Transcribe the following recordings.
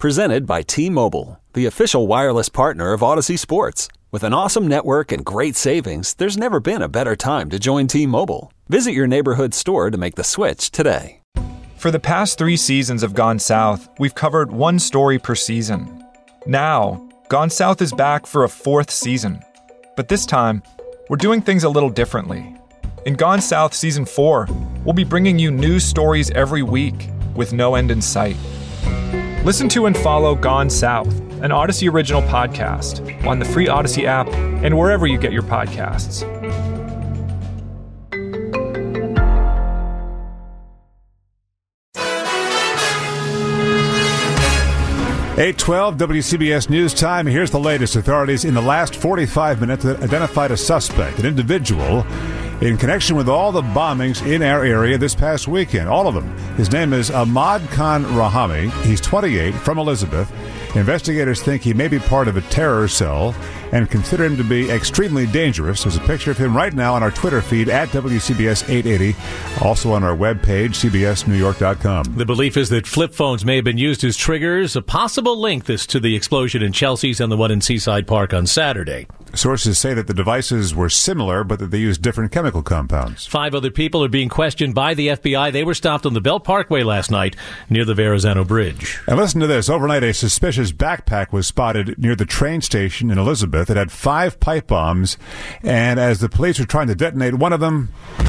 Presented by T-Mobile, the official wireless partner of Odyssey Sports. With an awesome network and great savings, there's never been a better time to join T-Mobile. Visit your neighborhood store to make the switch today. For the past 3 seasons of Gone South, we've covered one story per season. Now, Gone South is back for a 4th season. But this time, we're doing things a little differently. In Gone South Season 4, we'll be bringing you news stories every week with no end in sight. Listen to and follow Gone South, an Odyssey original podcast, on the free Odyssey app and wherever you get your podcasts. (8:12) WCBS News Time. Here's the latest. Authorities in the last 45 minutes identified a suspect, an individual, in connection with all the bombings in our area this past weekend. All of them. His name is Ahmad Khan Rahami. He's 28, from Elizabeth. Investigators think he may be part of a terror cell and consider him to be extremely dangerous. There's a picture of him right now on our Twitter feed at WCBS 880, also on our webpage, cbsnewyork.com. The belief is that flip phones may have been used as triggers. A possible link this to the explosion in Chelsea's and the one in Seaside Park on Saturday. Sources say that the devices were similar, but that they used different chemical compounds. 5 other people are being questioned by the FBI. They were stopped on the Belt Parkway last night near the Verrazano Bridge. And listen to this. Overnight, a suspicious backpack was spotted near the train station in Elizabeth. It had 5 pipe bombs, and as the police were trying to detonate one of them,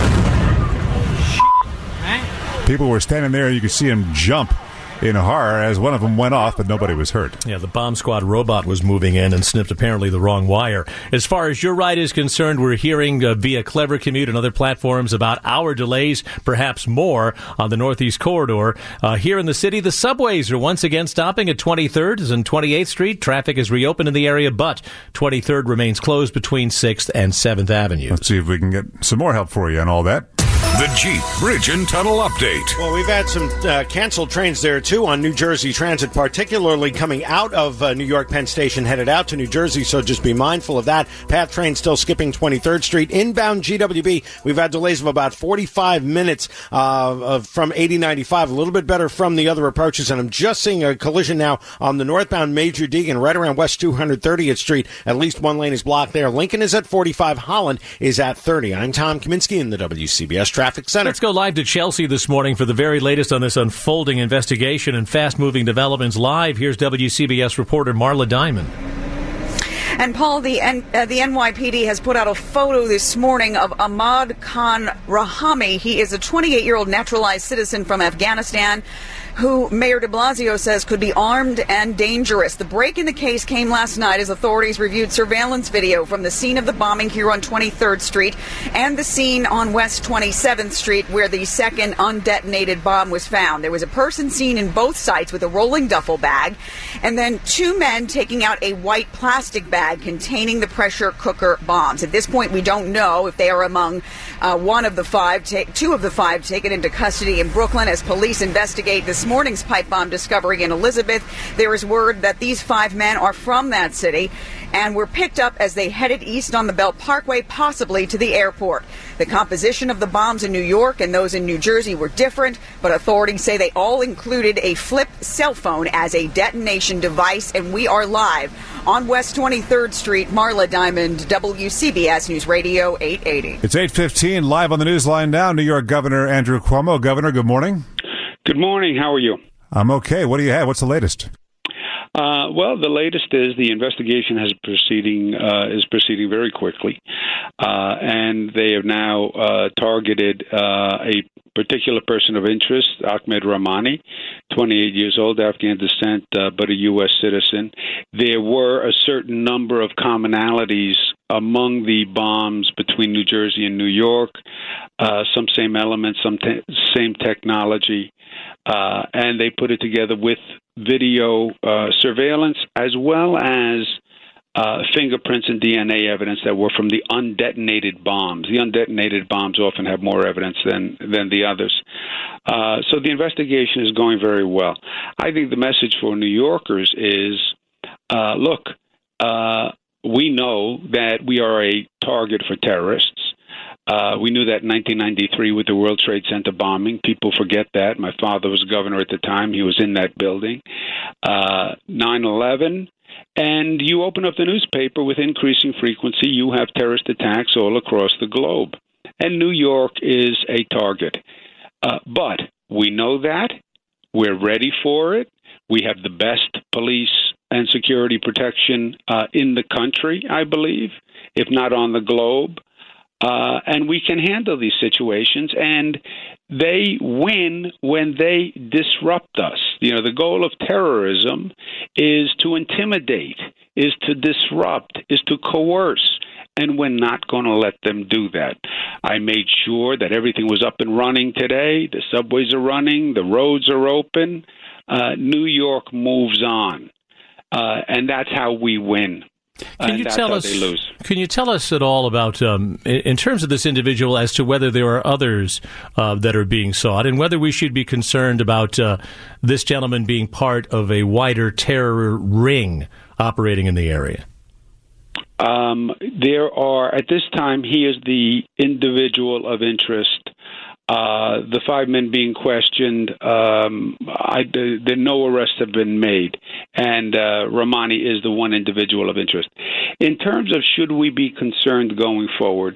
people were standing there. You could see them jump in horror as one of them went off, but nobody was hurt. Yeah, the bomb squad robot was moving in and snipped apparently the wrong wire. As far as your ride is concerned, we're hearing via Clever Commute and other platforms about hour delays, perhaps more, on the Northeast Corridor. Here in the city, the subways are once again stopping at 23rd and 28th Street. Traffic is reopened in the area, but 23rd remains closed between 6th and 7th Avenue. Let's see if we can get some more help for you on all that. The Jeep Bridge and Tunnel Update. Well, we've had some canceled trains there, too, on New Jersey Transit, particularly coming out of New York Penn Station, headed out to New Jersey, so just be mindful of that. PATH train still skipping 23rd Street. Inbound GWB, we've had delays of about 45 minutes from 8095, a little bit better from the other approaches, and I'm just seeing a collision now on the northbound Major Deegan, right around West 230th Street. At least one lane is blocked there. Lincoln is at 45, Holland is at 30. I'm Tom Kaminsky in the WCBS Traffic Center. Let's go live to Chelsea this morning for the very latest on this unfolding investigation and fast-moving developments. Live, here's WCBS reporter Marla Diamond. And Paul, the NYPD has put out a photo this morning of Ahmad Khan Rahami. He is a 28-year-old naturalized citizen from Afghanistan who Mayor de Blasio says could be armed and dangerous. The break in the case came last night as authorities reviewed surveillance video from the scene of the bombing here on 23rd Street and the scene on West 27th Street where the second undetonated bomb was found. There was a person seen in both sites with a rolling duffel bag and then 2 men taking out a white plastic bag containing the pressure cooker bombs. At this point, we don't know if they are among two of the five taken into custody in Brooklyn as police investigate this morning's pipe bomb discovery in Elizabeth. There is word that these 5 men are from that city and were picked up as they headed east on the Belt Parkway, possibly to the airport. The composition of the bombs in New York and those in New Jersey were different, but authorities say they all included a flip cell phone as a detonation device. And we are live on West 23rd Street. Marla Diamond, WCBS News Radio 880. It's 8:15, live on the Newsline now. New York Governor Andrew Cuomo. Governor, good morning. Good morning. How are you? I'm okay. What do you have? What's the latest? Well, the latest is the investigation is proceeding very quickly, and they have now targeted a particular person of interest, Ahmed Rahami, 28 years old, Afghan descent, but a U.S. citizen. There were a certain number of commonalities among the bombs between New Jersey and New York, some same elements, some same technology, and they put it together with video surveillance as well as fingerprints and DNA evidence that were from the undetonated bombs. The undetonated bombs often have more evidence than the others. So the investigation is going very well. I think the message for New Yorkers is, look, we know that we are a target for terrorists. We knew that in 1993 with the World Trade Center bombing. People forget that. My father was governor at the time. He was in that building. 9/11. And you open up the newspaper with increasing frequency, you have terrorist attacks all across the globe. And New York is a target. But we know that. We're ready for it. We have the best police and security protection in the country, I believe, if not on the globe. And we can handle these situations, and they win when they disrupt us. The goal of terrorism is to intimidate, is to disrupt, is to coerce, and we're not going to let them do that. I made sure that everything was up and running today. The subways are running, the roads are open. New York moves on, and that's how we win. Can you tell us at all about, in terms of this individual, as to whether there are others that are being sought, and whether we should be concerned about this gentleman being part of a wider terror ring operating in the area? There are, at this time, he is the individual of interest. The 5 men being questioned, no arrests have been made, and Rahmani is the one individual of interest. In terms of should we be concerned going forward,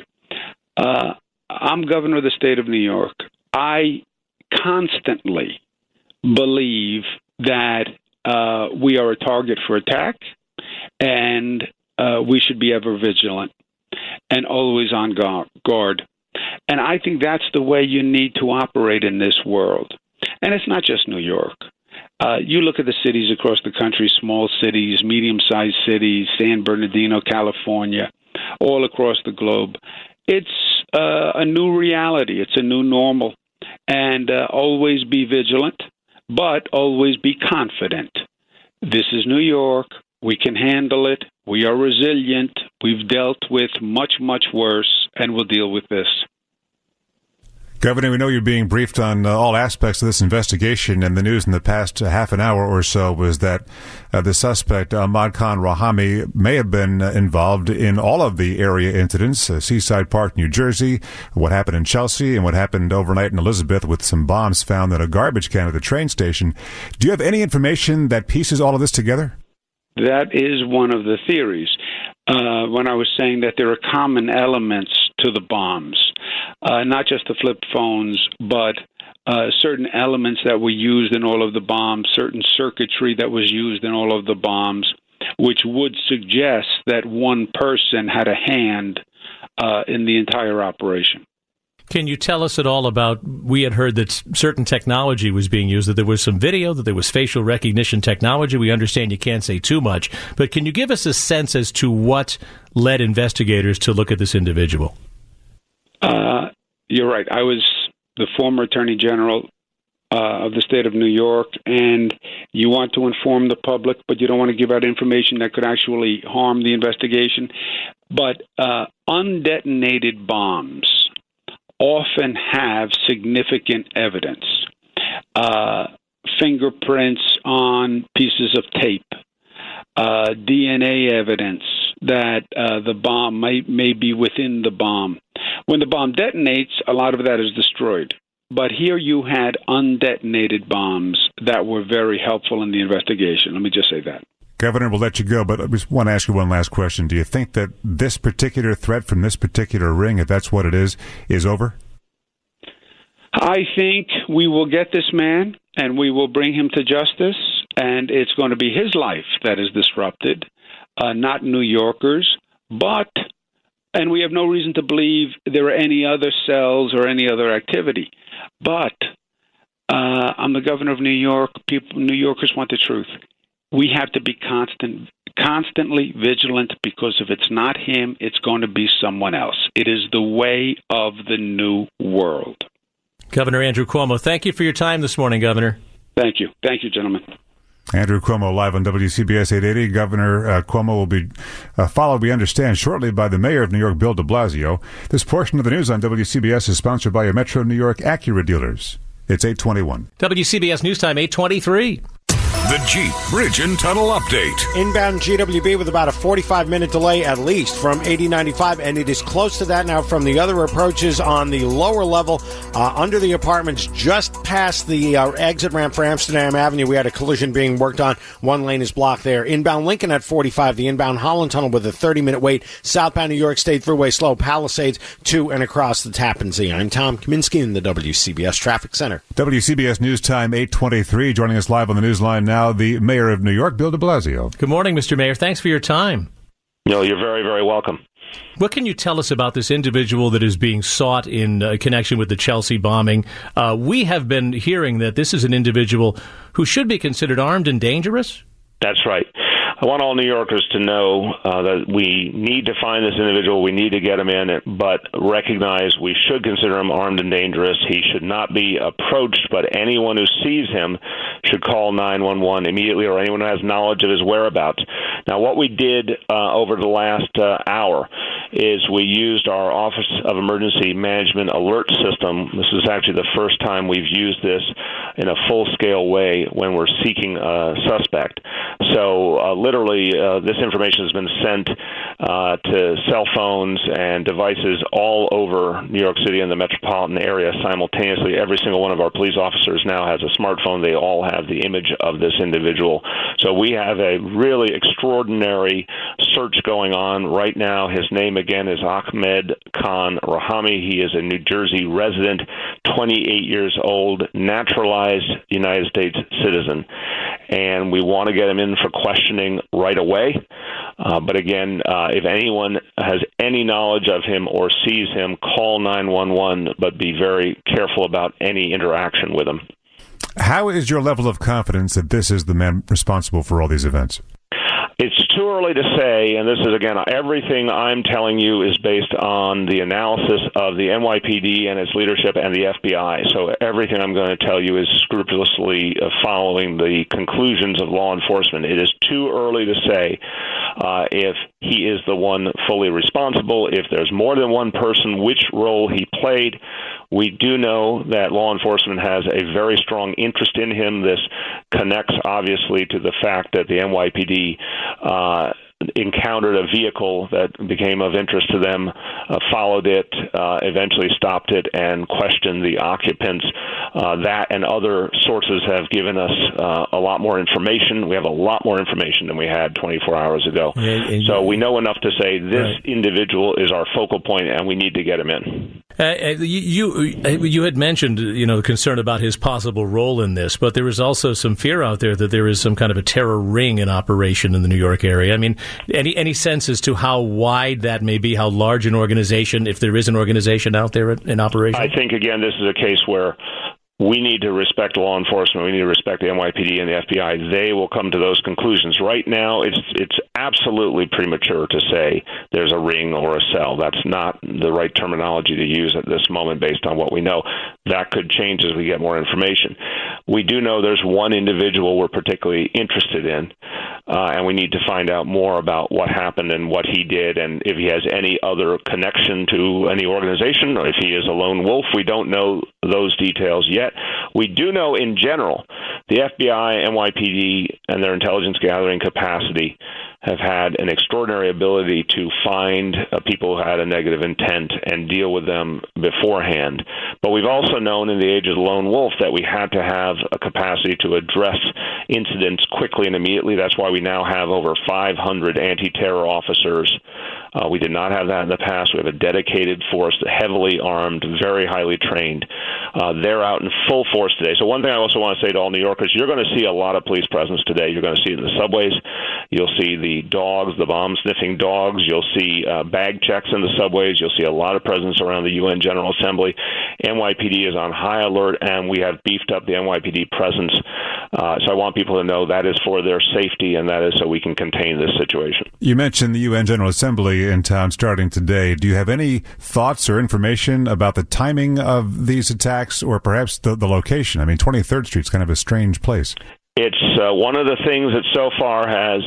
I'm governor of the state of New York. I constantly believe that we are a target for attack, and we should be ever vigilant and always on guard. And I think that's the way you need to operate in this world. And it's not just New York. You look at the cities across the country, small cities, medium-sized cities, San Bernardino, California, all across the globe. It's a new reality. It's a new normal. And always be vigilant, but always be confident. This is New York. We can handle it. We are resilient. We've dealt with much, much worse, and we'll deal with this. Governor, we know you're being briefed on all aspects of this investigation, and the news in the past half an hour or so was that the suspect, Ahmad Khan Rahami, may have been involved in all of the area incidents, Seaside Park, New Jersey, what happened in Chelsea, and what happened overnight in Elizabeth with some bombs found in a garbage can at the train station. Do you have any information that pieces all of this together? That is one of the theories. When I was saying that there are common elements to the bombs, not just the flip phones, but certain elements that were used in all of the bombs, certain circuitry that was used in all of the bombs, which would suggest that one person had a hand in the entire operation. Can you tell us at all about, we had heard that certain technology was being used, that there was some video, that there was facial recognition technology. We understand you can't say too much, but can you give us a sense as to what led investigators to look at this individual? You're right. I was the former Attorney General of the state of New York, and you want to inform the public, but you don't want to give out information that could actually harm the investigation. But undetonated bombs often have significant evidence, fingerprints on pieces of tape, DNA evidence that the bomb may be within the bomb. When the bomb detonates, a lot of that is destroyed. But here you had undetonated bombs that were very helpful in the investigation. Let me just say that. Governor, we'll let you go, but I just want to ask you one last question. Do you think that this particular threat from this particular ring, if that's what it is over? I think we will get this man, and we will bring him to justice, and it's going to be his life that is disrupted, not New Yorkers. And we have no reason to believe there are any other cells or any other activity. But I'm the governor of New York. New Yorkers want the truth. We have to be constantly vigilant, because if it's not him, it's going to be someone else. It is the way of the new world. Governor Andrew Cuomo, thank you for your time this morning, Governor. Thank you. Thank you, gentlemen. Andrew Cuomo live on WCBS 880. Governor Cuomo will be followed, we understand, shortly by the mayor of New York, Bill de Blasio. This portion of the news on WCBS is sponsored by your Metro New York Acura dealers. It's 8:21. WCBS News Time, 8:23. The Jeep Bridge and Tunnel Update. Inbound GWB with about a 45-minute delay at least from 8095, and it is close to that now from the other approaches on the lower level under the apartments just past the exit ramp for Amsterdam Avenue. We had a collision being worked on. One lane is blocked there. Inbound Lincoln at 45, the inbound Holland Tunnel with a 30-minute wait. Southbound New York State Thruway slow. Palisades to and across the Tappan Zee. I'm Tom Kaminsky in the WCBS Traffic Center. WCBS News Time 8:23. Joining us live on the Newsline now, the Mayor of New York, Bill de Blasio. Good morning, Mr. Mayor. Thanks for your time. No, you're very, very welcome. What can you tell us about this individual that is being sought in connection with the Chelsea bombing? We have been hearing that this is an individual who should be considered armed and dangerous. That's right. I want all New Yorkers to know that we need to find this individual. We need to get him in, but recognize we should consider him armed and dangerous. He should not be approached, but anyone who sees him should call 911 immediately, or anyone who has knowledge of his whereabouts. Now, what we did over the last hour is we used our Office of Emergency Management alert system. This is actually the first time we've used this in a full-scale way when we're seeking a suspect. So literally, this information has been sent to cell phones and devices all over New York City and the metropolitan area simultaneously. Every single one of our police officers now has a smartphone. They all have the image of this individual. So we have a really extraordinary search going on right now. His name, again, is Ahmed Khan Rahami. He is a New Jersey resident, 28 years old, naturalized United States citizen. And we want to get him in for questioning right away. But again, if anyone has any knowledge of him or sees him, call 911, but be very careful about any interaction with him. How is your level of confidence that this is the man responsible for all these events? It's too early to say, and this is, again, everything I'm telling you is based on the analysis of the NYPD and its leadership and the FBI. So everything I'm going to tell you is scrupulously following the conclusions of law enforcement. It is too early to say if he is the one fully responsible, if there's more than one person, which role he played. We do know that law enforcement has a very strong interest in him. This connects, obviously, to the fact that the NYPD encountered a vehicle that became of interest to them, followed it, eventually stopped it, and questioned the occupants. That and other sources have given us a lot more information. We have a lot more information than we had 24 hours ago. So we know enough to say this individual is our focal point, and we need to get him in. You had mentioned, the concern about his possible role in this, but there is also some fear out there that there is some kind of a terror ring in operation in the New York area. I mean, any sense as to how wide that may be, how large an organization, if there is an organization out there in operation? I think, again, this is a case where we need to respect law enforcement. We need to respect the NYPD and the FBI. They will come to those conclusions. Right now, it's absolutely premature to say there's a ring or a cell. That's not the right terminology to use at this moment based on what we know. That could change as we get more information. We do know there's one individual we're particularly interested in, and we need to find out more about what happened and what he did, and if he has any other connection to any organization, or if he is a lone wolf. We don't know those details yet. We do know in general the FBI, NYPD, and their intelligence gathering capacity have had an extraordinary ability to find people who had a negative intent and deal with them beforehand. But we've also known in the age of the lone wolf that we had to have a capacity to address incidents quickly and immediately. That's why we now have over 500 anti-terror officers. We did not have that in the past. We have a dedicated force, heavily armed, very highly trained. They're out in full force today. So one thing I also want to say to all New Yorkers, you're going to see a lot of police presence today. You're going to see it in the subways. You'll see the dogs, the bomb-sniffing dogs. You'll see bag checks in the subways. You'll see a lot of presence around the UN General Assembly. NYPD is on high alert, and we have beefed up the NYPD presence. So I want people to know that is for their safety, and that is so we can contain this situation. You mentioned the UN General Assembly in town starting today. Do you have any thoughts or information about the timing of these attacks, or perhaps the location? I mean, 23rd Street's kind of a strange place. It's one of the things that so far has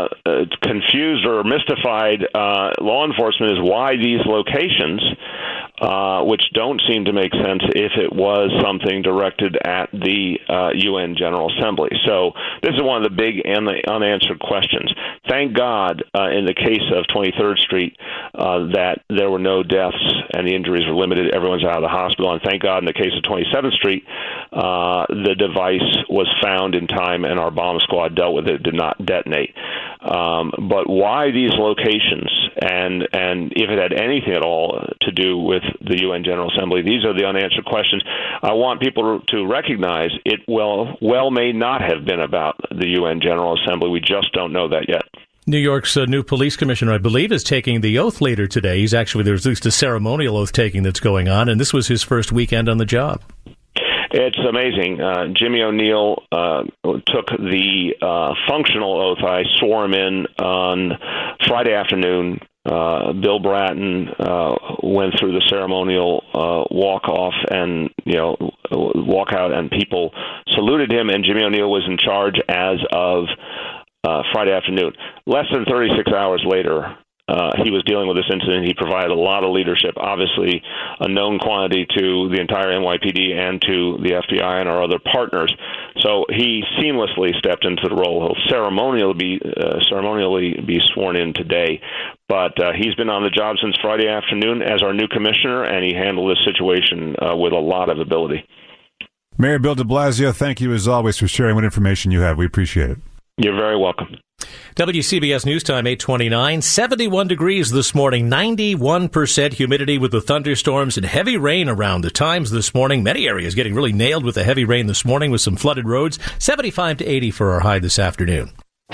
confused or mystified law enforcement is why these locations which don't seem to make sense if it was something directed at the UN General Assembly. So this is one of the big and the unanswered questions. Thank God in the case of 23rd Street that there were no deaths and the injuries were limited. Everyone's out of the hospital. And thank God in the case of 27th Street, the device was found in time and our bomb squad dealt with it, did not detonate. But why these locations and if it had anything at all to do with the UN General Assembly, these are the unanswered questions. I want people to recognize it well may not have been about the UN General Assembly. We just don't know that yet. New York's new police commissioner, I believe, is taking the oath later today. There's at least a ceremonial oath taking that's going on, and this was his first weekend on the job. It's amazing. Jimmy O'Neill took the functional oath. I swore him in on Friday afternoon. Bill Bratton went through the ceremonial walk-off and, walk-out, and people saluted him, and Jimmy O'Neill was in charge as of Friday afternoon. Less than 36 hours later, he was dealing with this incident. He provided a lot of leadership, obviously a known quantity to the entire NYPD and to the FBI and our other partners. So he seamlessly stepped into the role. He'll ceremonially be sworn in today. But he's been on the job since Friday afternoon as our new commissioner, and he handled this situation with a lot of ability. Mayor Bill de Blasio, thank you as always for sharing what information you have. We appreciate it. You're very welcome. WCBS News Time, 8:29, 71 degrees this morning, 91% humidity with the thunderstorms and heavy rain around the times this morning. Many areas getting really nailed with the heavy rain this morning with some flooded roads. 75 to 80 for our high this afternoon.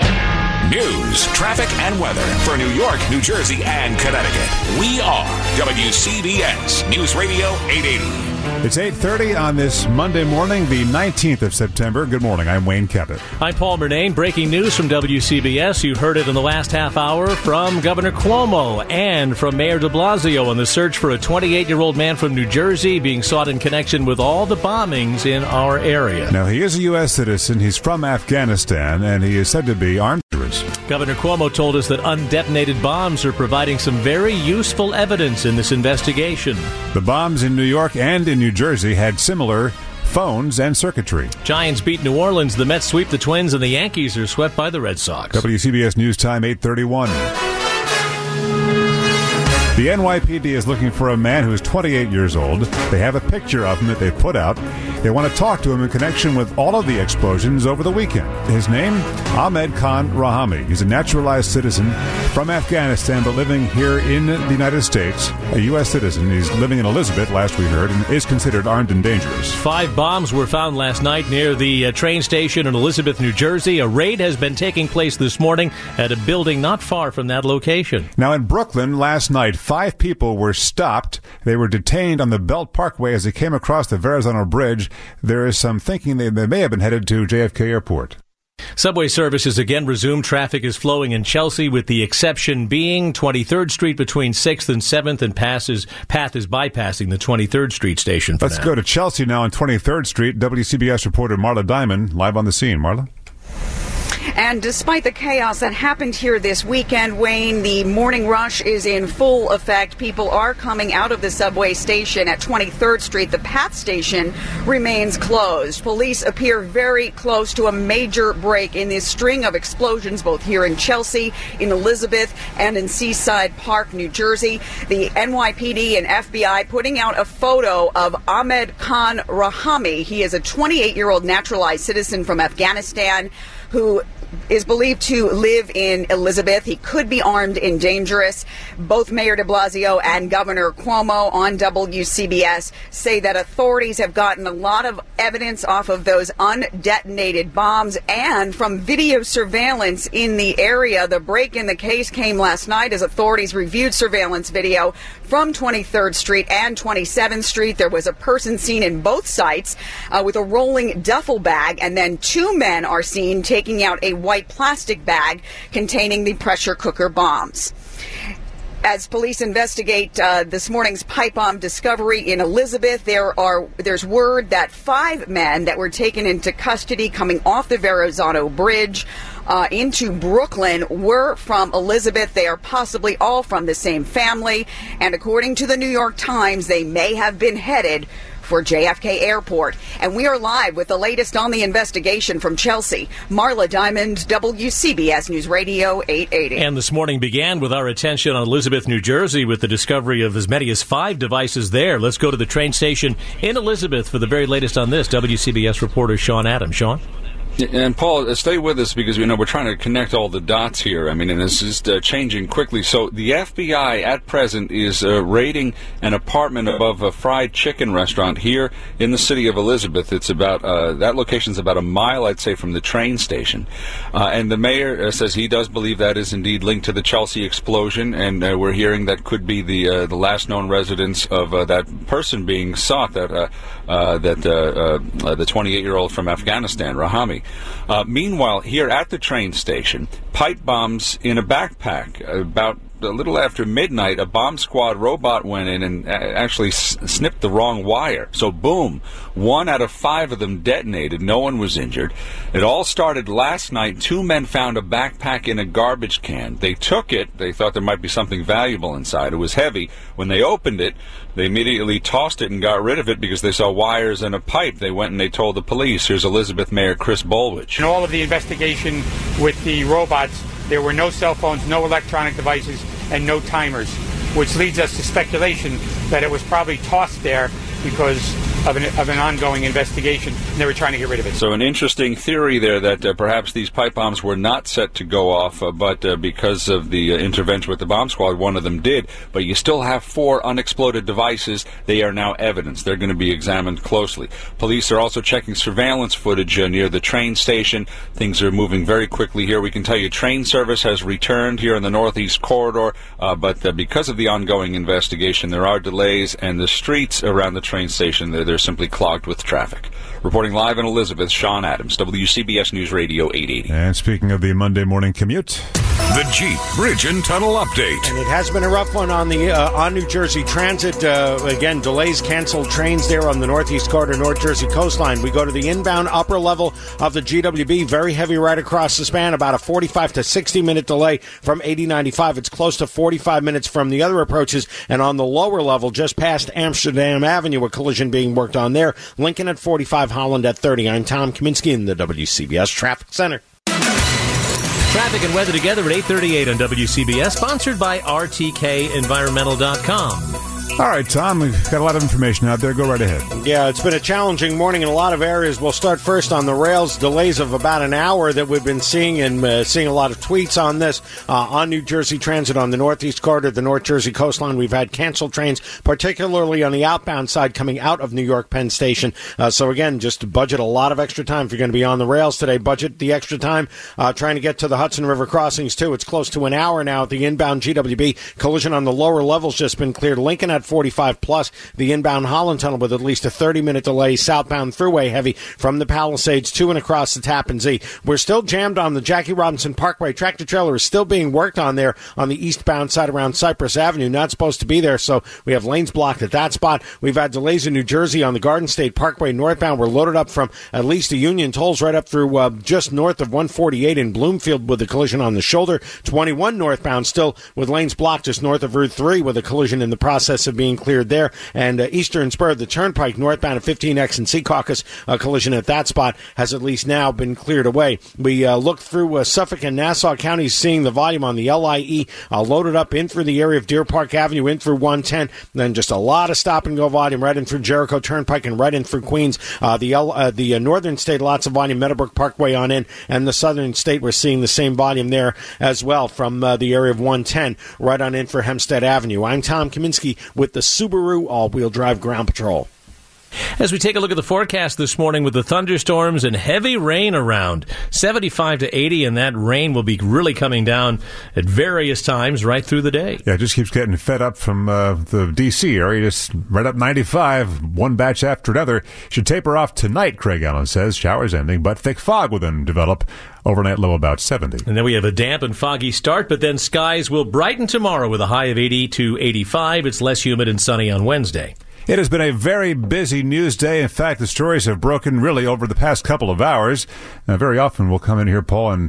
News, traffic, and weather for New York, New Jersey, and Connecticut. We are WCBS News Radio 880. It's 8:30 on this Monday morning, the 19th of September. Good morning. I'm Wayne Cabot. I'm Paul Murnane. Breaking news from WCBS. You heard it in the last half hour from Governor Cuomo and from Mayor de Blasio on the search for a 28-year-old man from New Jersey being sought in connection with all the bombings in our area. Now, he is a U.S. citizen. He's from Afghanistan, and he is said to be armed. Governor Cuomo told us that undetonated bombs are providing some very useful evidence in this investigation. The bombs in New York and in New Jersey had similar phones and circuitry. Giants beat New Orleans, the Mets sweep the Twins, and the Yankees are swept by the Red Sox. WCBS News Time, 8:31. The NYPD is looking for a man who is 28 years old. They have a picture of him that they put out. They want to talk to him in connection with all of the explosions over the weekend. His name, Ahmed Khan Rahami. He's a naturalized citizen from Afghanistan, but living here in the United States, a U.S. citizen. He's living in Elizabeth, last we heard, and is considered armed and dangerous. 5 bombs were found last night near the train station in Elizabeth, New Jersey. A raid has been taking place this morning at a building not far from that location. Now, in Brooklyn last night, 5 people were stopped. They were detained on the Belt Parkway as they came across the Verrazano Bridge. There is some thinking they may have been headed to JFK Airport. Subway services again resumed. Traffic is flowing in Chelsea, with the exception being 23rd Street between 6th and 7th, and path is bypassing the 23rd Street station for Let's go to Chelsea now on 23rd Street. WCBS reporter Marla Diamond live on the scene. Marla? And despite the chaos that happened here this weekend, Wayne, the morning rush is in full effect. People are coming out of the subway station at 23rd Street. The PATH station remains closed. Police appear very close to a major break in this string of explosions, both here in Chelsea, in Elizabeth, and in Seaside Park, New Jersey. The NYPD and FBI putting out a photo of Ahmed Khan Rahami. He is a 28-year-old naturalized citizen from Afghanistan who is believed to live in Elizabeth. He could be armed and dangerous. Both Mayor de Blasio and Governor Cuomo on WCBS say that authorities have gotten a lot of evidence off of those undetonated bombs and from video surveillance in the area. The break in the case came last night as authorities reviewed surveillance video from 23rd Street and 27th Street. There was a person seen in both sites with a rolling duffel bag, and then 2 men are seen taking out a white plastic bag containing the pressure cooker bombs. As police investigate this morning's pipe bomb discovery in Elizabeth, there's word that 5 men that were taken into custody coming off the Verrazano Bridge into Brooklyn were from Elizabeth. They are possibly all from the same family. And according to the New York Times, they may have been headed for JFK Airport. And we are live with the latest on the investigation from Chelsea. Marla Diamond, WCBS News Radio 880. And this morning began with our attention on Elizabeth, New Jersey, with the discovery of as many as 5 devices there. Let's go to the train station in Elizabeth for the very latest on this. WCBS reporter Sean Adams. Sean? And Paul, stay with us because we're trying to connect all the dots here. I mean, and this is changing quickly. So the FBI at present is raiding an apartment above a fried chicken restaurant here in the city of Elizabeth. It's about that location's about a mile, I'd say, from the train station. And the mayor says he does believe that is indeed linked to the Chelsea explosion, and we're hearing that could be the last known residence of that person being sought, that the 28-year-old from Afghanistan, Rahami. Meanwhile, here at the train station, pipe bombs in a backpack. About a little after midnight, a bomb squad robot went in and actually snipped the wrong wire. So boom, 1 out of 5 of them detonated. No one was injured. It all started last night. 2 men found a backpack in a garbage can. They took it. They thought there might be something valuable inside. It was heavy. When they opened it, they immediately tossed it and got rid of it because they saw wires and a pipe. They went and they told the police. Here's Elizabeth Mayor Chris Bolwich. In all of the investigation with the robots, there were no cell phones, no electronic devices, and no timers, which leads us to speculation that it was probably tossed there because of an ongoing investigation, and they were trying to get rid of it. So an interesting theory there that perhaps these pipe bombs were not set to go off, but because of the intervention with the bomb squad, one of them did. But you still have 4 unexploded devices. They are now evidence. They're going to be examined closely. Police are also checking surveillance footage near the train station. Things are moving very quickly here. We can tell you train service has returned here in the Northeast Corridor, but because of the ongoing investigation, there are delays, and the streets around the train station, they're simply clogged with traffic. Reporting live in Elizabeth, Sean Adams, WCBS News Radio 880. And speaking of the Monday morning commute, the Jeep Bridge and Tunnel Update. And it has been a rough one on the on New Jersey Transit. Again, delays, canceled trains there on the Northeast Corridor, North Jersey coastline. We go to the inbound upper level of the GWB. Very heavy right across the span, about a 45 to 60-minute delay from 8095. It's close to 45 minutes from the other approaches. And on the lower level, just past Amsterdam Avenue, a collision being worked on there. Lincoln at 45, Holland at 30. I'm Tom Kaminsky in the WCBS Traffic Center. Traffic and weather together at 8:38 on WCBS, sponsored by RTKEnvironmental.com. All right, Tom, we've got a lot of information out there. Go right ahead. Yeah, it's been a challenging morning in a lot of areas. We'll start first on the rails. Delays of about an hour that we've been seeing, and seeing a lot of tweets on this. On New Jersey Transit on the Northeast Corridor, the North Jersey coastline, we've had canceled trains, particularly on the outbound side coming out of New York Penn Station. So again, just budget a lot of extra time. If you're going to be on the rails today, budget the extra time trying to get to the Hudson River crossings, too. It's close to an hour now at the inbound GWB. Collision on the lower levels just been cleared. Lincoln at 45 plus. The inbound Holland Tunnel with at least a 30-minute delay. Southbound Thruway heavy from the Palisades to and across the Tappan Zee. We're still jammed on the Jackie Robinson Parkway. Tractor trailer is still being worked on there on the eastbound side around Cypress Avenue. Not supposed to be there, so we have lanes blocked at that spot. We've had delays in New Jersey on the Garden State Parkway northbound. We're loaded up from at least the Union tolls right up through just north of 148 in Bloomfield with a collision on the shoulder. 21 northbound still with lanes blocked just north of Route 3 with a collision in the process of being cleared there. And Eastern Spur of the Turnpike northbound at 15X and Secaucus, a collision at that spot has at least now been cleared away. We look through Suffolk and Nassau counties, seeing the volume on the LIE loaded up in through the area of Deer Park Avenue, in through 110. Then just a lot of stop-and-go volume right in through Jericho Turnpike and right in through Queens. The northern state, lots of volume, Meadowbrook Parkway on in, and the southern state, we're seeing the same volume there as well from the area of 110 right on in for Hempstead Avenue. I'm Tom Kaminsky with the Subaru All-Wheel Drive Ground Patrol. As we take a look at the forecast this morning with the thunderstorms and heavy rain around, 75 to 80, and that rain will be really coming down at various times right through the day. Yeah, it just keeps getting fed up from the D.C. area, just right up 95, one batch after another. Should taper off tonight, Craig Allen says. Showers ending, but thick fog will then develop. Overnight low about 70. And then we have a damp and foggy start, but then skies will brighten tomorrow with a high of 80 to 85. It's less humid and sunny on Wednesday. It has been a very busy news day. In fact, the stories have broken really over the past couple of hours. Very often we'll come in here, Paul, and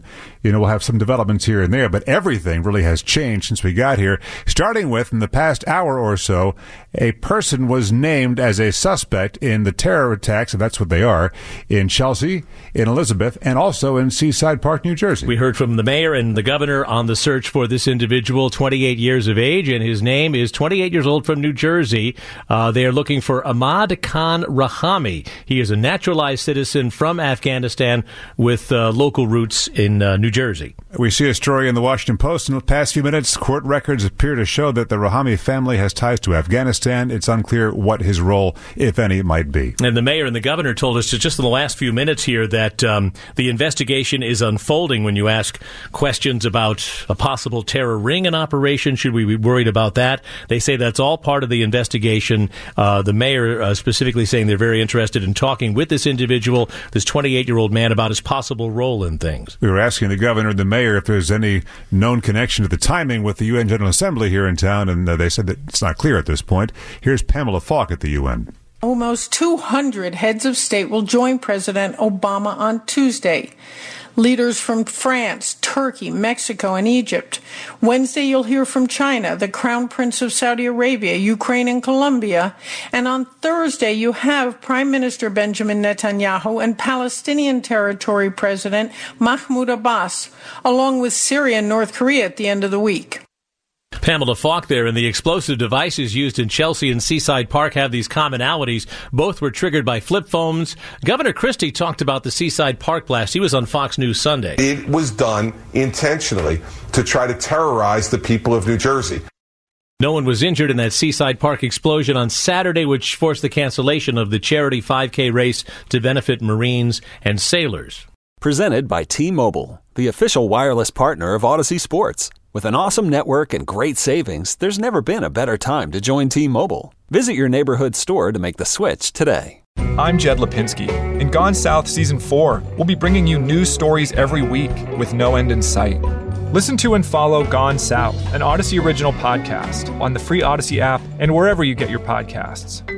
we'll have some developments here and there, but everything really has changed since we got here. Starting with, in the past hour or so, a person was named as a suspect in the terror attacks, and that's what they are, in Chelsea, in Elizabeth, and also in Seaside Park, New Jersey. We heard from the mayor and the governor on the search for this individual, 28 years of age, and his name is 28 years old from New Jersey. They are looking for Ahmad Khan Rahami. He is a naturalized citizen from Afghanistan with local roots in New Jersey. We see a story in the Washington Post in the past few minutes. Court records appear to show that the Rahami family has ties to Afghanistan. It's unclear what his role, if any, might be. And the mayor and the governor told us just in the last few minutes here that the investigation is unfolding. When you ask questions about a possible terror ring in operation, should we be worried about that? They say that's all part of the investigation. The mayor specifically saying they're very interested in talking with this individual, this 28-year-old man, about his possible role in things. We were asking the governor and the mayor if there's any known connection to the timing with the UN General Assembly here in town, and they said that it's not clear at this point. Here's Pamela Falk at the UN. Almost 200 heads of state will join President Obama on Tuesday. Leaders from France, Turkey, Mexico, and Egypt. Wednesday, you'll hear from China, the Crown Prince of Saudi Arabia, Ukraine, and Colombia. And on Thursday, you have Prime Minister Benjamin Netanyahu and Palestinian Territory President Mahmoud Abbas, along with Syria and North Korea at the end of the week. Pamela Falk there, and the explosive devices used in Chelsea and Seaside Park have these commonalities. Both were triggered by flip phones. Governor Christie talked about the Seaside Park blast. He was on Fox News Sunday. It was done intentionally to try to terrorize the people of New Jersey. No one was injured in that Seaside Park explosion on Saturday, which forced the cancellation of the charity 5K race to benefit Marines and sailors. Presented by T-Mobile, the official wireless partner of Odyssey Sports. With an awesome network and great savings, there's never been a better time to join T-Mobile. Visit your neighborhood store to make the switch today. I'm Jed Lipinski. In Gone South Season 4, we'll be bringing you news stories every week with no end in sight. Listen to and follow Gone South, an Odyssey original podcast, on the free Odyssey app and wherever you get your podcasts.